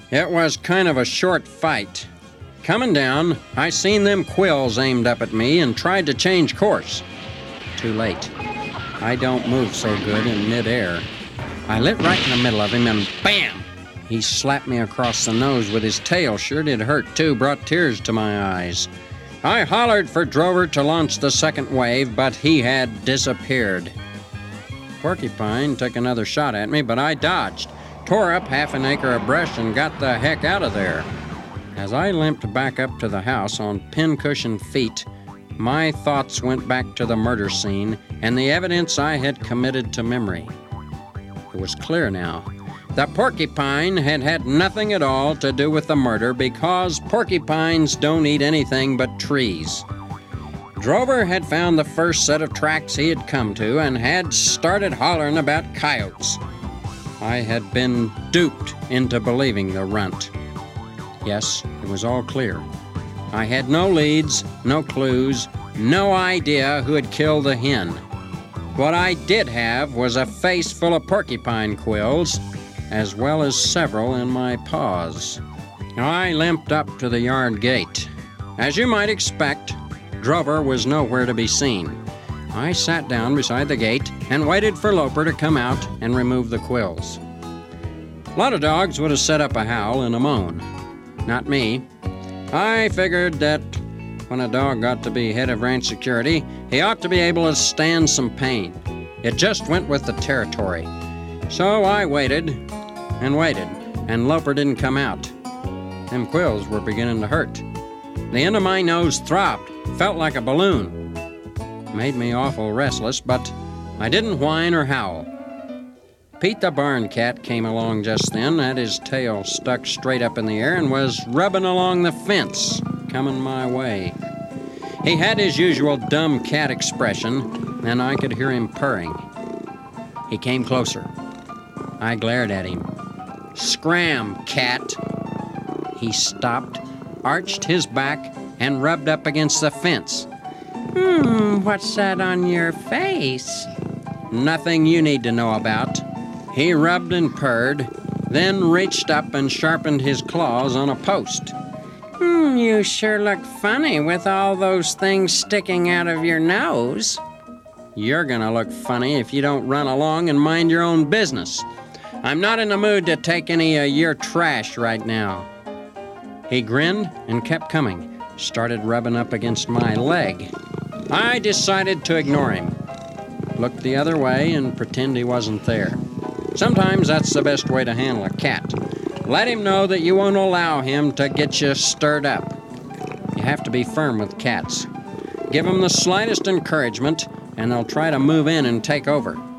It was kind of a short fight. Coming down, I seen them quills aimed up at me and tried to change course. Too late. I don't move so good in midair. I lit right in the middle of him and bam! He slapped me across the nose with his tail. Sure did hurt too, brought tears to my eyes. I hollered for Drover to launch the second wave, but he had disappeared. Porcupine took another shot at me, but I dodged, tore up half an acre of brush, and got the heck out of there. As I limped back up to the house on pincushion feet, my thoughts went back to the murder scene and the evidence I had committed to memory. It was clear now. The porcupine had had nothing at all to do with the murder because porcupines don't eat anything but trees. Drover had found the first set of tracks he had come to and had started hollering about coyotes. I had been duped into believing the runt. Yes, it was all clear. I had no leads, no clues, no idea who had killed the hen. What I did have was a face full of porcupine quills, as well as several in my paws. I limped up to the yard gate. As you might expect, Drover was nowhere to be seen. I sat down beside the gate and waited for Loper to come out and remove the quills. A lot of dogs would have set up a howl and a moan. Not me. I figured that when a dog got to be head of ranch security, he ought to be able to stand some pain. It just went with the territory. So I waited and waited, and Loper didn't come out. Them quills were beginning to hurt. The end of my nose throbbed, felt like a balloon. Made me awful restless, but I didn't whine or howl. Pete the barn cat came along just then, had his tail stuck straight up in the air and was rubbing along the fence, coming my way. He had his usual dumb cat expression, and I could hear him purring. He came closer. I glared at him. "Scram, cat!" He stopped, arched his back, and rubbed up against the fence. What's that on your face?" "Nothing you need to know about." He rubbed and purred, then reached up and sharpened his claws on a post. You sure look funny with all those things sticking out of your nose." "You're gonna look funny if you don't run along and mind your own business. I'm not in the mood to take any of your trash right now." He grinned and kept coming, started rubbing up against my leg. I decided to ignore him. Look the other way and pretend he wasn't there. Sometimes that's the best way to handle a cat. Let him know that you won't allow him to get you stirred up. You have to be firm with cats. Give them the slightest encouragement, and they'll try to move in and take over.